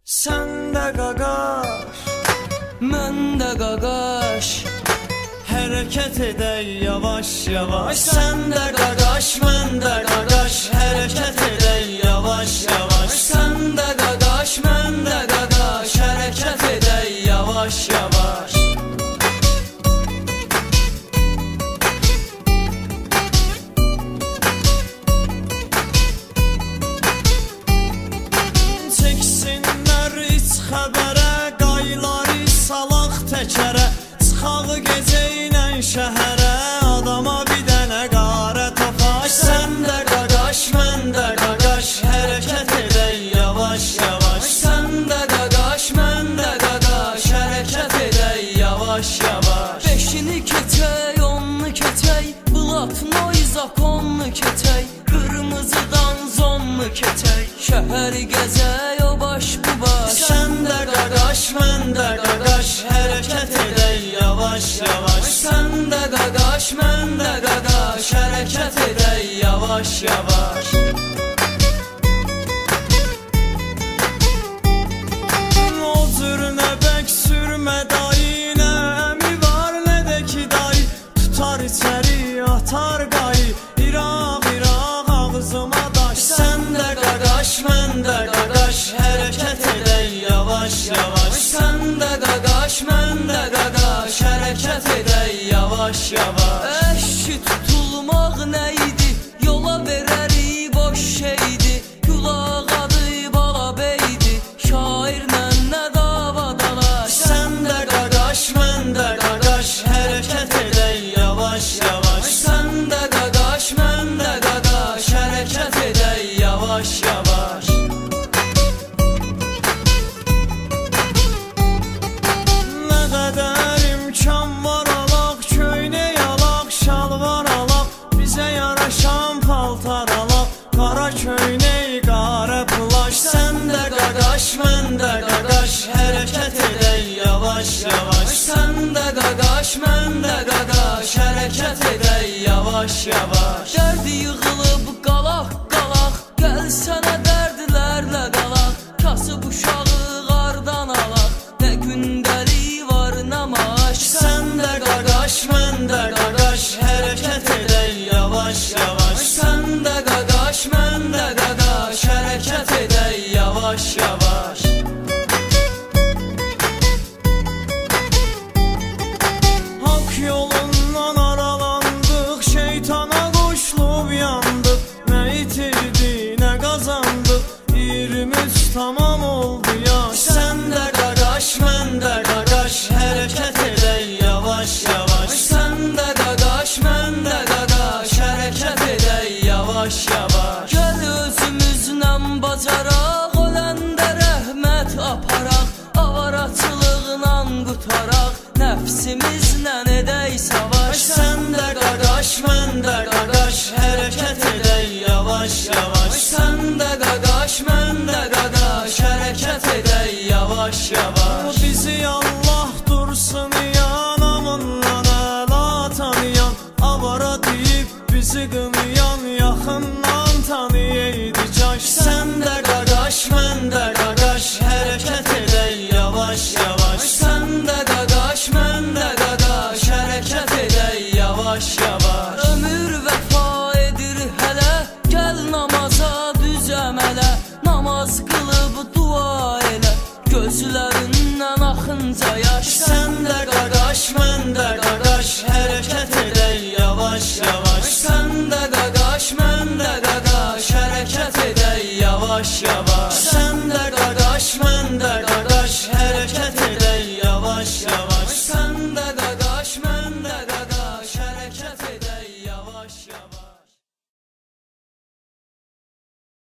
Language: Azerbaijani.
Sən də qaqaş, mən də qaqaş, hərəkət edək yavaş-yavaş. Sən də qaqaş, mən də qaqaş, hərəkət edək yavaş-yavaş. Sən də qaqaş, mən də qaqaş, hərəkət edək yavaş-yavaş. Xəbərə, qayları salaq təkərə, çıxağı gecə ilə şəhərə, adama bir dənə qarə toxaş. Sən də qaqaş, mən də qaqaş, hərəkət edək yavaş-yavaş. Sən də qaqaş, mən də qaqaş, hərəkət edək yavaş-yavaş. Beşini keçək, onunu keçək, Blatnoy zakonunu keçək, qırmızıdan zonunu keçək, şəhəri gəzək o baş bu baş. Sən də qaqaş, mən də qaqaş, hərəkət edək yavaş-yavaş. Sən də qaqaş, mən də qaqaş, hərəkət edək yavaş-yavaş. O cür nə bək sürmə dayı, nə əmi var nə də ki dayı, tutar içəri atar qayı, İraq ağzıma daş. Sən də qaqaş, mən də qaqaş, hərəkət edək yavaş-yavaş. Sən də qaqaş, mən də qaqaş, hərəkət edək yavaş-yavaş. Əşki tutulmaq nə idi, yola verərik boş şeydi, Gülağ adı bala beydi, şairlə nə dava dalaş. Sən də qaqaş, mən də qaqaş, hərəkət edək yavaş-yavaş. Sən də qaqaş, mən də qaqaş, hərəkət edək yavaş-yavaş. Nə qədər imkan var alaq, köynək alaq, şalvar alaq, bizə yaraşan paltar alaq, qara köynək, qara plaş. Sən də qaqaş, mən də qaqaş, hərəkət edək yavaş-yavaş. Sən də qaqaş, mən də qaqaş, hərəkət edək yavaş-yavaş. Dərd yığılıb qalaq-qalaq, gəlsənə dərdlərlə qalaq, kasıb uşağı qardan alaq, nə gündəlik var nə maaş. Sən də qaqaş, mən də qaqaş, hərəkət edək yavaş-yavaş. Sən də qaqaş, mən də qaqaş, hərəkət edək yavaş-yavaş. Haqq yolundan aralandıq, şeytana qoşulub yandıq, nə itirdi, nə qazandıq, 23 tamam oldu yaş. Sən də qaqaş, mən də qaqaş, hərəkət edək yavaş-yavaş. Sən də qaqaş, mən də qaqaş, hərəkət edək yavaş-yavaş. Gəl özümüzlə bacaraq, öləndə rəhmət aparaq, avaraçılıqla qutaraq, nəfsimizlə edək savaş. Sən də qaqaş, mən də qaqaş, hərəkət edək yavaş-yavaş. Sən də qaqaş, mən də qaqaş, hərəkət edək yavaş-yavaş. Bizi Allah dursun yanamından əla tanıyan, avara deyib bizi qınayan, yaxından tanıyaydı caş. Sən də qaqaş, mən də qaqaş, hərəkət edək yavaş-yavaş. Sən də qaqaş, mən də qaqaş, hərəkət edək yavaş-yavaş. Ömür vəfa edir hələ, gəl namaza düz əmələ, namaz qılıb dua elə, gözlərindən axınca yaş. Sən də qaqaş, mən də qaqaş, hərəkət edək yavaş-yavaş. Sən də qaqaş, mən də qaqaş, hərəkət edək yavaş-yavaş.